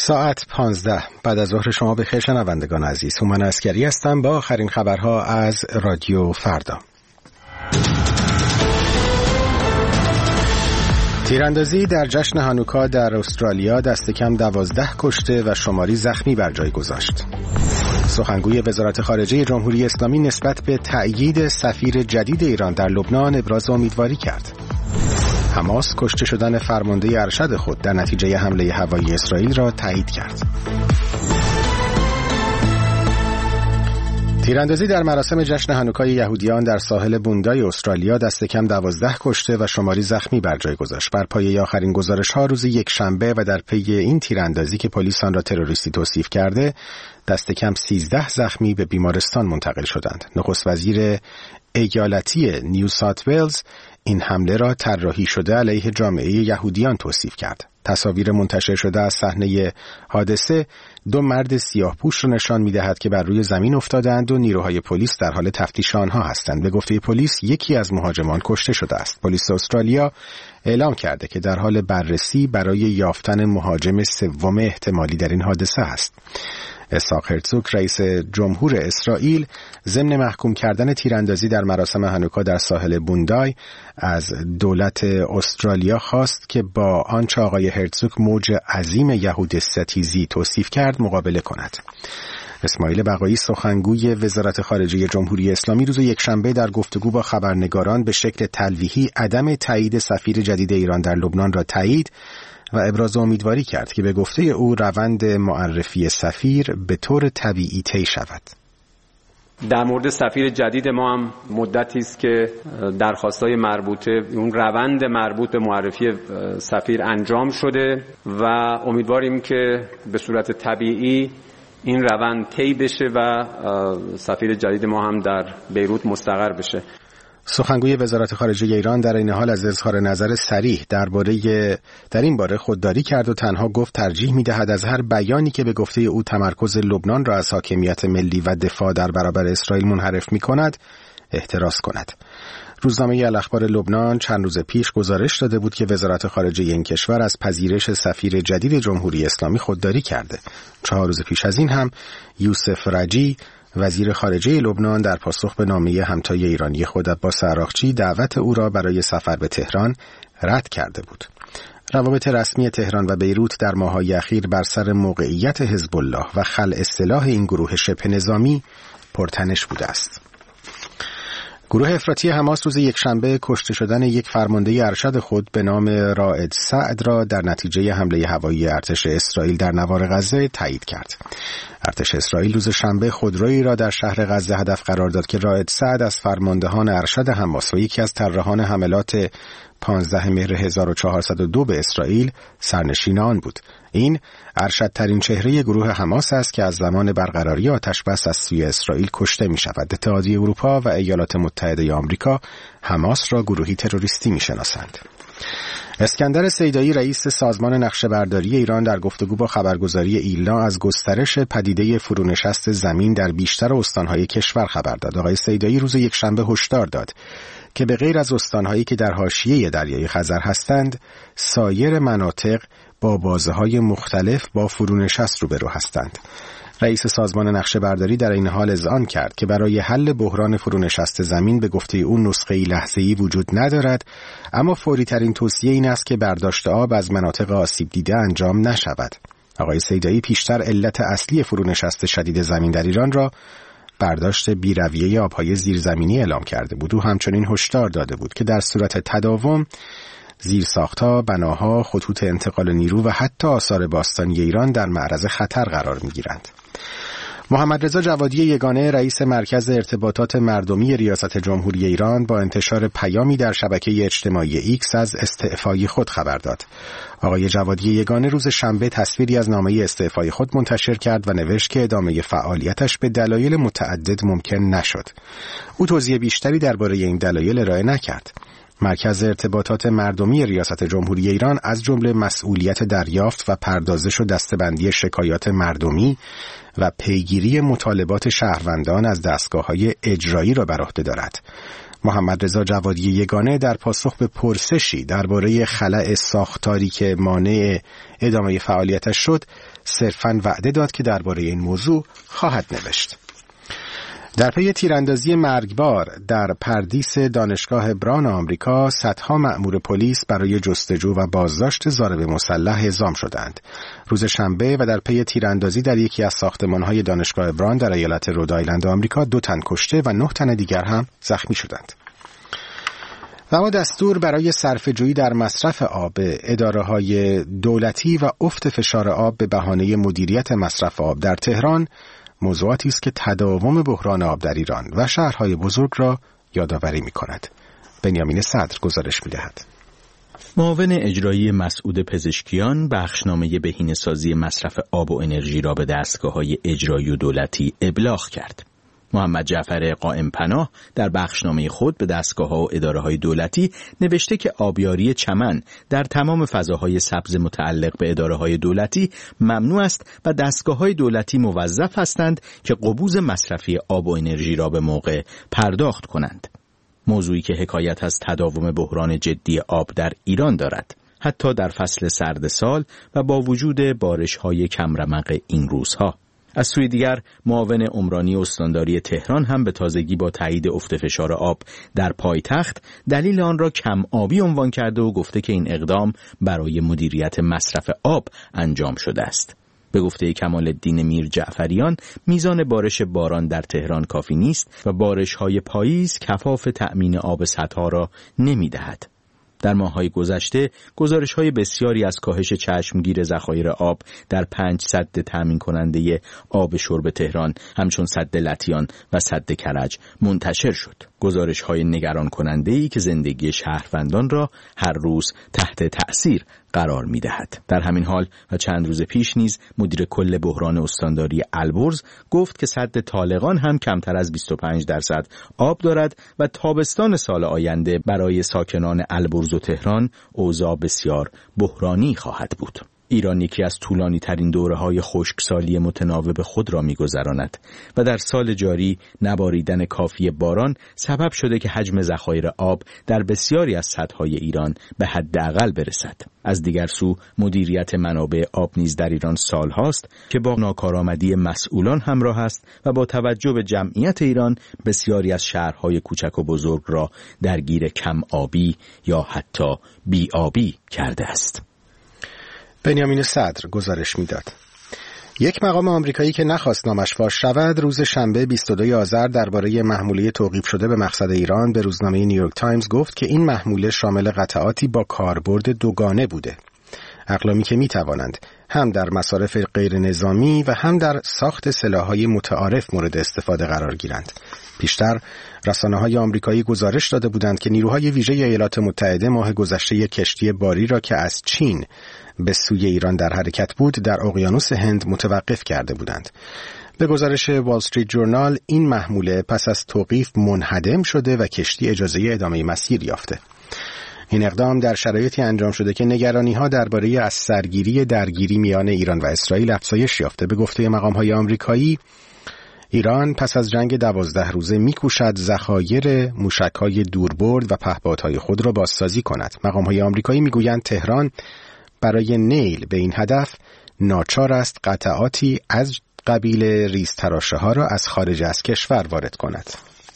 ساعت 15 بعد از ظهر شما بخیر شنوندگان عزیز. هومن عسکری هستم با آخرین خبرها از رادیو فردا. تیراندازی در جشن هانوکا در استرالیا دست کم 12 کشته و شماری زخمی بر جای گذاشت. سخنگوی وزارت خارجه جمهوری اسلامی نسبت به تأیید سفیر جدید ایران در لبنان ابراز امیدواری کرد. حماس کشته شدن فرمانده ارشد خود در نتیجه حمله هوایی اسرائیل را تایید کرد. تیراندازی در مراسم جشن هانوکای یهودیان در ساحل بوندای استرالیا دست کم 12 کشته و شماری زخمی بر جای گذاشت. بر پایه آخرین گزارش‌ها روز یکشنبه و در پی این تیراندازی که پلیس آن را تروریستی توصیف کرده، دست کم 13 زخمی به بیمارستان منتقل شدند. نخست وزیر ایالتی نیو ساوت ولز این حمله را طراحی شده علیه جامعه یهودیان توصیف کرد. تصاویر منتشر شده از صحنه حادثه دو مرد سیاه‌پوش را نشان می‌دهد که بر روی زمین افتادند و نیروهای پلیس در حال تفتیش آنها هستند. به گفته پلیس یکی از مهاجمان کشته شده است. پلیس استرالیا اعلام کرده که در حال بررسی برای یافتن مهاجم سوم احتمالی در این حادثه است. اسحاق هرتزوگ رئیس جمهور اسرائیل ضمن محکوم کردن تیراندازی در مراسم هانوکا در ساحل بوندای از دولت استرالیا خواست که با آنچه آقای هرتزوگ موج عظیم یهود ستیزی توصیف کرد مقابله کند. اسماعیل بقایی سخنگوی وزارت خارجه جمهوری اسلامی روز یکشنبه در گفتگو با خبرنگاران به شکل تلویحی عدم تایید سفیر جدید ایران در لبنان را تایید و ابراز امیدواری کرد که به گفته او روند معرفی سفیر به طور طبیعی طی شود. در مورد سفیر جدید ما هم مدتی است که درخواست‌های مربوطه اون روند مربوط به معرفی سفیر انجام شده و امیدواریم که به صورت طبیعی این روند طی بشه و سفیر جدید ما هم در بیروت مستقر بشه. سخنگوی وزارت خارجه ایران در این حال از اظهار نظر صریح در این باره خودداری کرد و تنها گفت ترجیح می‌دهد از هر بیانی که به گفته او تمرکز لبنان را از حاکمیت ملی و دفاع در برابر اسرائیل منحرف می‌کند احتراز کند. روزنامه الاخبار لبنان چند روز پیش گزارش داده بود که وزارت خارجه این کشور از پذیرش سفیر جدید جمهوری اسلامی خودداری کرده. 4 روز پیش از این هم یوسف رجی وزیر خارجه لبنان در پاسخ به نامه همتای ایرانی خود عباس عراقچی دعوت او را برای سفر به تهران رد کرده بود. روابط رسمی تهران و بیروت در ماه‌های اخیر بر سر موقعیت حزب الله و خلع سلاح این گروه شبه نظامی پرتنش بوده است. گروه افراطی حماس روز یکشنبه کشته شدن یک فرمانده ارشد خود به نام رائد سعد را در نتیجه حمله هوایی ارتش اسرائیل در نوار غزه تایید کرد. ارتش اسرائیل روز شنبه خودرویی را در شهر غزه هدف قرار داد که رائد سعد از فرماندهان ارشد حماس و یکی از طراحان حملات 15 مهر 1402 به اسرائیل سرنشین آن بود. این ارشدترین چهره گروه حماس است که از زمان برقراری آتش بس از سوی اسرائیل کشته می شود. اتحادیه اروپا و ایالات متحده آمریکا حماس را گروهی تروریستی می شناسند. اسکندر سیدایی رئیس سازمان نقشه‌برداری ایران در گفتگو با خبرگزاری ایلنا از گسترش پدیده فرونشست زمین در بیشتر استانهای کشور خبر داد. آقای سیدایی روز یکشنبه هشدار داد که به غیر از استانهایی که در حاشیه دریای خزر هستند، سایر مناطق با بازه‌های مختلف با فرونشست روبرو هستند. رئیس سازمان نقشه‌برداری در این حال اذعان کرد که برای حل بحران فرونشست زمین به گفته او نسخه‌ای لحظه‌ای وجود ندارد، اما فوری ترین توصیه این است که برداشت آب از مناطق آسیب دیده انجام نشود. آقای سیدایی پیشتر علت اصلی فرونشست شدید زمین در ایران را برداشت بی‌رویه آب‌های زیرزمینی اعلام کرده بود. او همچنین هشدار داده بود که در صورت تداوم زیرساخت‌ها، بناها، خطوط انتقال نیرو و حتی آثار باستانی ایران در معرض خطر قرار می‌گیرند. محمد رضا جوادی یگانه رئیس مرکز ارتباطات مردمی ریاست جمهوری ایران با انتشار پیامی در شبکه اجتماعی ایکس از استعفای خود خبر داد. آقای جوادی یگانه روز شنبه تصویری از نامه استعفای خود منتشر کرد و نوشت که ادامه فعالیتش به دلایل متعدد ممکن نشد. او توضیح بیشتری درباره این دلایل ارائه نکرد. مرکز ارتباطات مردمی ریاست جمهوری ایران از جمله مسئولیت دریافت و پردازش و دسته‌بندی شکایات مردمی و پیگیری مطالبات شهروندان از دستگاه‌های اجرایی را بر عهده دارد. محمد رضا جوادی یگانه در پاسخ به پرسشی درباره خلأ ساختاری که مانع ادامه فعالیتش شد، صرفاً وعده داد که درباره این موضوع خواهد نوشت. در پی تیراندازی مرگبار در پردیس دانشگاه براون آمریکا، صدها مأمور پلیس برای جستجو و بازداشت ضارب مسلح اعزام شدند. روز شنبه و در پی تیراندازی در یکی از ساختمان‌های دانشگاه براون در ایالت رودآیلند آمریکا 2 تن کشته و 9 تن دیگر هم زخمی شدند. و اما دستور برای صرفه‌جویی در مصرف آب اداره‌های دولتی و افت فشار آب به بهانه مدیریت مصرف آب در تهران موضوعاتی است که تداوم بحران آب در ایران و شهرهای بزرگ را یادآوری می‌کند. بنیامین صدر گزارش می‌دهد. معاون اجرایی مسعود پزشکیان بخشنامه بهینه‌سازی مصرف آب و انرژی را به دستگاه‌های اجرایی و دولتی ابلاغ کرد. محمد جعفر قائم پناه در بخشنامه خود به دستگاه‌ها و اداره‌های دولتی نوشته که آبیاری چمن در تمام فضاهای سبز متعلق به اداره‌های دولتی ممنوع است و دستگاه‌های دولتی موظف هستند که قبوض مصرفی آب و انرژی را به موقع پرداخت کنند. موضوعی که حکایت از تداوم بحران جدی آب در ایران دارد، حتی در فصل سرد سال و با وجود بارش‌های کمرمق این روزها. از سوی دیگر معاون عمرانی استانداری تهران هم به تازگی با تایید افت فشار آب در پایتخت دلیل آن را کم آبی عنوان کرده و گفته که این اقدام برای مدیریت مصرف آب انجام شده است. به گفته کمال‌الدین میر جعفریان میزان بارش باران در تهران کافی نیست و بارش‌های پاییز کفاف تأمین آب سدها را نمی‌دهد. در ماه‌های گذشته گزارش‌های بسیاری از کاهش چشمگیر ذخایر آب در 5 سد تامین کننده آب شرب تهران همچون سد لطیان و سد کرج منتشر شد. گزارش‌های نگران کننده‌ای که زندگی شهروندان را هر روز تحت تأثیر قرار می‌دهد. در همین حال و چند روز پیش نیز مدیر کل بحران استانداری البرز گفت که سد طالقان هم کمتر از 25% آب دارد و تابستان سال آینده برای ساکنان البرز و تهران اوضاع بسیار بحرانی خواهد بود. ایران یکی از طولانی ترین دوره‌های خشکسالی متناوب خود را می‌گذراند و در سال جاری نباریدن کافی باران سبب شده که حجم ذخایر آب در بسیاری از سدهای ایران به حداقل برسد. از دیگر سو مدیریت منابع آب نیز در ایران سال‌هاست که با ناکارآمدی مسئولان همراه است و با توجه به جمعیت ایران بسیاری از شهرهای کوچک و بزرگ را درگیر کم آبی یا حتی بی آبی کرده است. بنیامین صدر گزارش میداد. یک مقام آمریکایی که نخواست نامش فاش شود روز شنبه 22 آذر درباره محموله توقیف شده به مقصد ایران به روزنامه نیویورک تایمز گفت که این محموله شامل قطعاتی با کاربرد دوگانه بوده. اقلامی که میتوانند هم در مصارف غیر نظامی و هم در ساخت سلاح‌های متعارف مورد استفاده قرار گیرند. پیشتر رسانه‌های آمریکایی گزارش داده بودند که نیروهای ویژه ایالات متحده ماه گذشته یک کشتی باری را که از چین به سوی ایران در حرکت بود در اقیانوس هند متوقف کرده بودند. به گزارش وال استریت جورنال این محموله پس از توقیف منهدم شده و کشتی اجازه ادامه مسیر یافته. این اقدام در شرایطی انجام شده که نگرانی‌ها درباره از سرگیری درگیری میان ایران و اسرائیل افزایش یافته. به گفته مقام‌های آمریکایی ایران پس از جنگ 12 روزه می‌کوشد ذخایر موشک‌های دوربرد و پهپادهای خود را بازسازی کند. مقام‌های آمریکایی می‌گویند تهران برای نیل به این هدف ناچار است قطعاتی از قبیل ریزتراشه‌ها را از خارج از کشور وارد کند.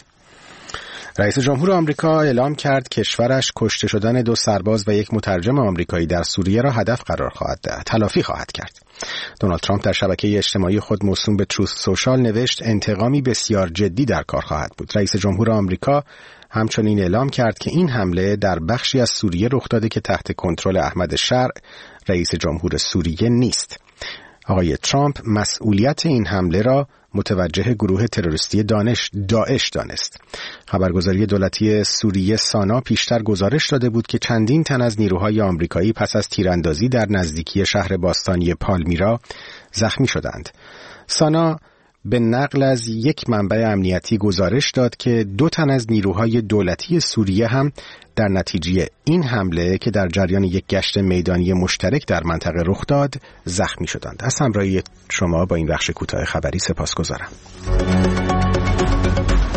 رئیس جمهور آمریکا اعلام کرد کشورش کشته شدن 2 سرباز و 1 مترجم آمریکایی در سوریه را هدف قرار خواهد داد. تلافی خواهد کرد. دونالد ترامپ در شبکه اجتماعی خود موسوم به تروث سوشال نوشت انتقامی بسیار جدی در کار خواهد بود. رئیس جمهور آمریکا همچنین اعلام کرد که این حمله در بخشی از سوریه رخ داده که تحت کنترل احمد شرع رئیس جمهور سوریه نیست. آقای ترامپ مسئولیت این حمله را متوجه گروه تروریستی داعش دانست. خبرگزاری دولتی سوریه سانا پیشتر گزارش داده بود که چندین تن از نیروهای آمریکایی پس از تیراندازی در نزدیکی شهر باستانی پالمیرا زخمی شدند. سانا به نقل از یک منبع امنیتی گزارش داد که 2 تن از نیروهای دولتی سوریه هم در نتیجه این حمله که در جریان یک گشت میدانی مشترک در منطقه رخ داد زخمی شدند. از همراهی شما با این بخش کوتاه خبری سپاسگزارم.